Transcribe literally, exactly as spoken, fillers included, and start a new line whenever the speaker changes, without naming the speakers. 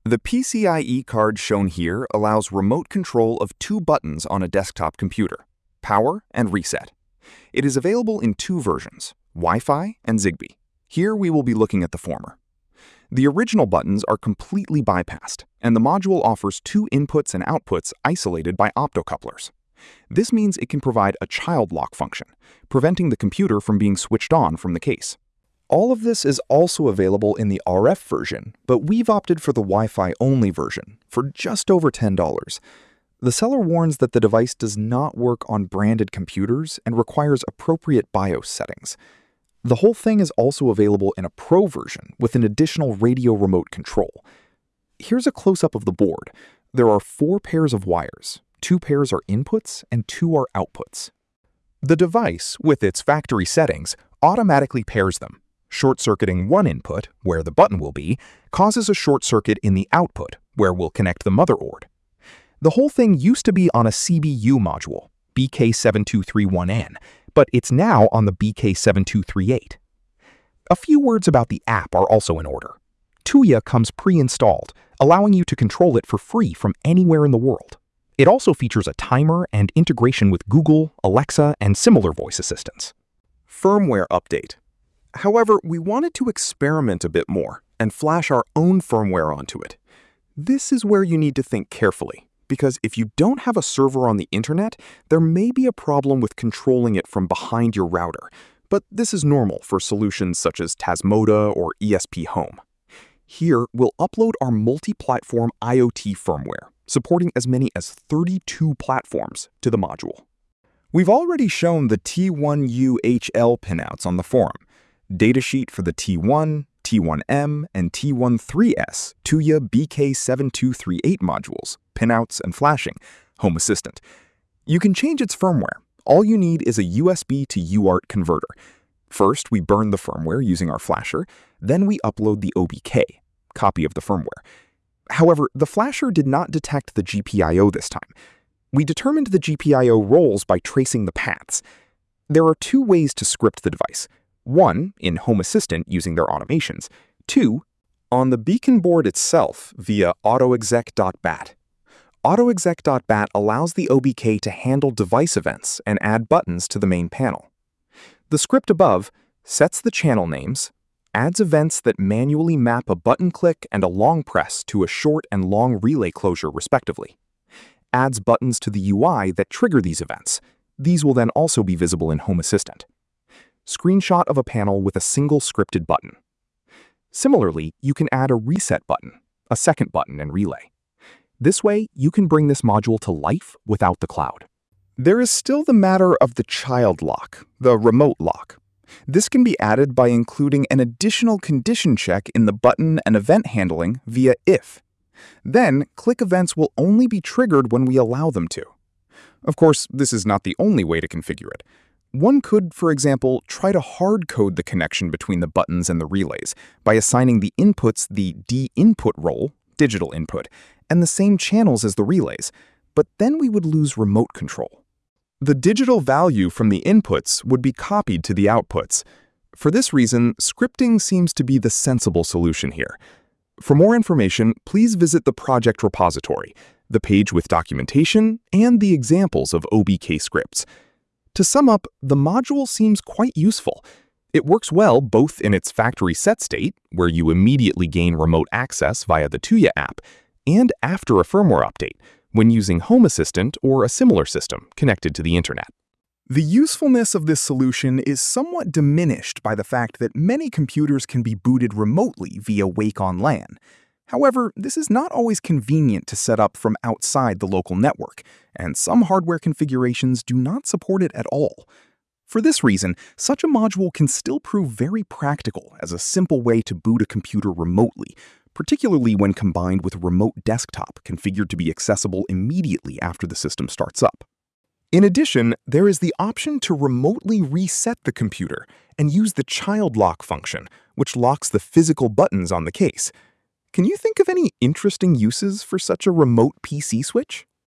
The PCIe card shown here allows remote control of two buttons on a desktop computer, power and reset. It is available in two versions, Wi-Fi and Zigbee. Here we will be looking at the former. The original buttons are completely bypassed, and the module offers two inputs and outputs isolated by optocouplers. This means it can provide a child lock function, preventing the computer from being switched on from the case. All of this is also available in the R F version, but we've opted for the Wi-Fi only version for just over ten dollars. The seller warns that the device does not work on branded computers and requires appropriate BIOS settings. The whole thing is also available in a Pro version with an additional radio remote control. Here's a close-up of the board. There are four pairs of wires. Two pairs are inputs and two are outputs. The device, with its factory settings, automatically pairs them. Short-circuiting one input, where the button will be, causes a short circuit in the output, where we'll connect the motherboard. The whole thing used to be on a C B U module, B K seven two three one N, but it's now on the B K seven two three eight. A few words about the app are also in order. Tuya comes pre-installed, allowing you to control it for free from anywhere in the world. It also features a timer and integration with Google, Alexa, and similar voice assistants.
Firmware update. However, we wanted to experiment a bit more and flash our own firmware onto it. This is where you need to think carefully, because if you don't have a server on the internet, there may be a problem with controlling it from behind your router, but this is normal for solutions such as Tasmoda or E S P Home. Here, we'll upload our multi-platform IoT firmware, supporting as many as thirty-two platforms, to the module. We've already shown the T one U H L pinouts on the forum. Datasheet for the T one, T one M, and T one three S Tuya B K seven two three eight modules, pinouts and flashing, Home Assistant. You can change its firmware. All you need is a U S B to U A R T converter. First, we burn the firmware using our flasher, then we upload the O B K, copy of the firmware. However, the flasher did not detect the G P I O this time. We determined the G P I O roles by tracing the paths. There are two ways to script the device. One, in Home Assistant using their automations. Two, on the Beacon board itself via autoexec dot bat. autoexec dot bat allows the O B K to handle device events and add buttons to the main panel. The script above sets the channel names, adds events that manually map a button click and a long press to a short and long relay closure respectively, adds buttons to the U I that trigger these events. These will then also be visible in Home Assistant. Screenshot of a panel with a single scripted button. Similarly, you can add a reset button, a second button and relay. This way, you can bring this module to life without the cloud. There is still the matter of the child lock, the remote lock. This can be added by including an additional condition check in the button and event handling via if. Then, click events will only be triggered when we allow them to. Of course, this is not the only way to configure it. One could, for example, try to hard-code the connection between the buttons and the relays by assigning the inputs the D-input role, digital input, and the same channels as the relays, but then we would lose remote control. The digital value from the inputs would be copied to the outputs. For this reason, scripting seems to be the sensible solution here. For more information, please visit the project repository, the page with documentation, and the examples of O B K scripts. To sum up, the module seems quite useful. It works well both in its factory set state, where you immediately gain remote access via the Tuya app, and after a firmware update, when using Home Assistant or a similar system connected to the internet. The usefulness of this solution is somewhat diminished by the fact that many computers can be booted remotely via Wake on LAN. However, this is not always convenient to set up from outside the local network, and some hardware configurations do not support it at all. For this reason, such a module can still prove very practical as a simple way to boot a computer remotely, particularly when combined with remote desktop configured to be accessible immediately after the system starts up. In addition, there is the option to remotely reset the computer and use the child lock function, which locks the physical buttons on the case. Can you think of any interesting uses for such a remote P C switch?